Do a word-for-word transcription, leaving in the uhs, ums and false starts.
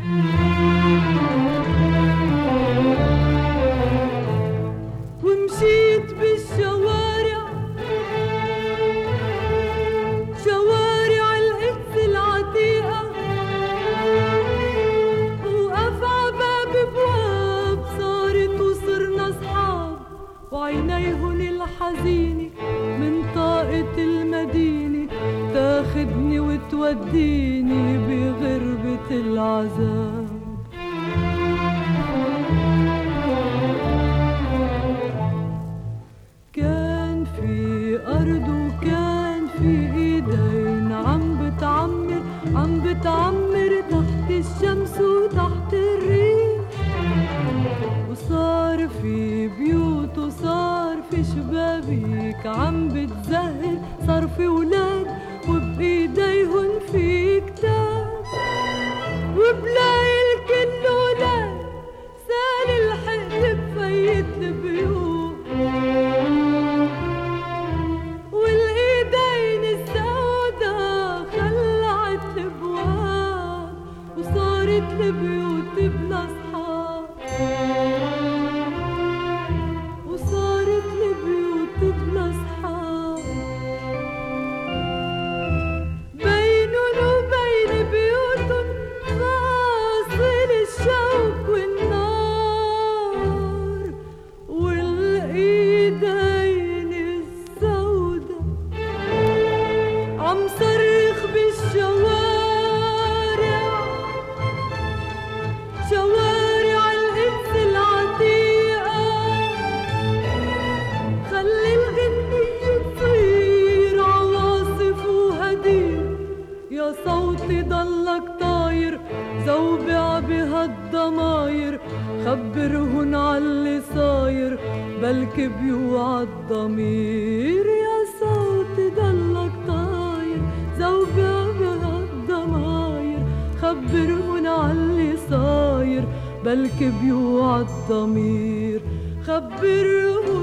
ومشيت بالشوارع، شوارع القدس العتيقة، وقف عباب بواب صارت وصرنا صحاب، وعينيهن الحزينة من طاقة المدينة تاخدني وتوديني بغربة العذاب. كان في أرض وكان في إيدين عم بتعمر عم بتعمر تحت الشمس وتحت الريح، وصار في بيوت وصار في شبابيك عم بتزهر، صار في ولاد وبإيديهن في كتاب، وبلاقي الكل ولاد سال الحقل بفيت البيوت، والايدين السودا خلعت الابواب، وصارت البيوت بلا اصحاب، وصارت البيوت بلا اصحاب. بينن وبين بيوتن فاصل الشوك والنار، والايدين السودا عم صرخ بالشوارع، شوارع القدس العتيقة، خلي الغنية تصير عواصف وهدير، يا صوتي ضلك طاير زوبع بهالضماير، خبرهن عاللي صاير بلكي بيوعى الضمير، يا صوتي ضلك طاير زوبع بهالضماير، خبرهن عاللي صاير بلكي بيوعى الضمير، خبرهن